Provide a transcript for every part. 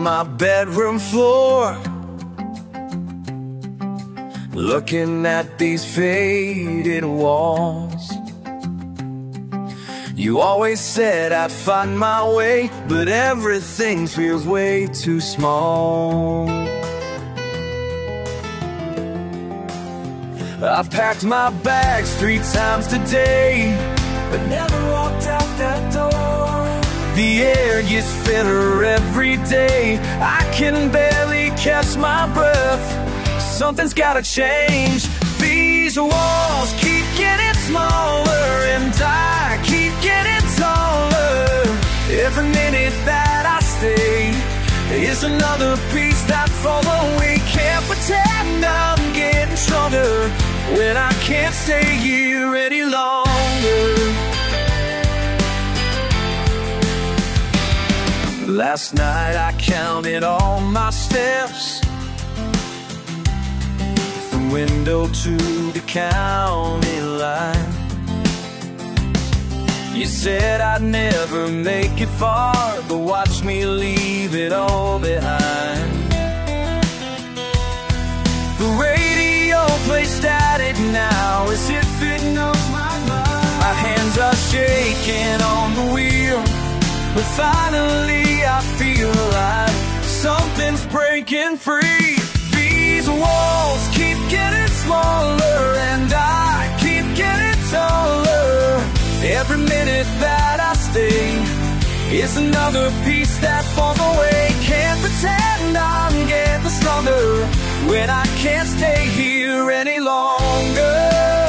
my bedroom floor, looking at these faded walls. You always said I'd find my way, but everything feels way too small. I've packed my bags 3 times today, but never walked out that door. The air gets thinner every day, I can barely catch my breath. Something's gotta change. These walls keep getting smaller, and I keep getting taller. Every minute that I stay is another piece that falls away. Can't pretend I'm getting stronger when I can't stay here any longer. Last night I counted all my steps, from window to the county line. You said I'd never make it far, but watch me leave it all behind. The radio plays static now, as if it knows my mind. My hands are shaking on the wheel, but finally I feel like something's breaking free. These walls keep getting smaller, and I keep getting taller. Every minute that I stay is another piece that falls away. Can't pretend I'm getting stronger when I can't stay here any longer.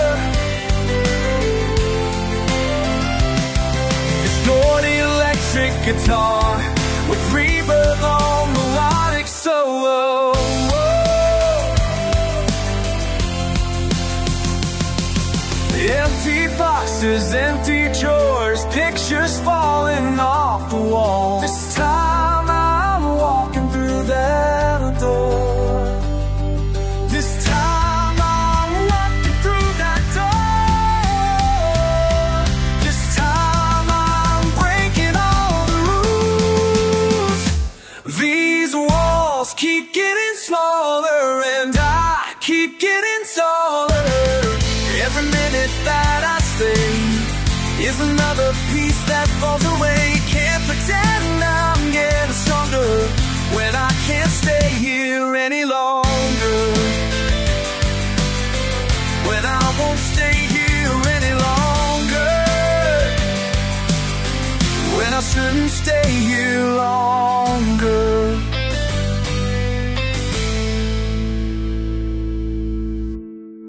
Distorted electric guitar with reverb on melodic solo. Empty boxes, empty drawers, pictures falling off the wall. This time I'm walking through that door. This time I'm walking through that door. This time I'm breaking all the rules. These walls keep getting smaller, and I keep getting taller. Every minute that I stay is another piece that falls away. Can't pretend I'm getting stronger when I can't stay here any longer. When I won't stay here any longer. When I shouldn't stay here longer.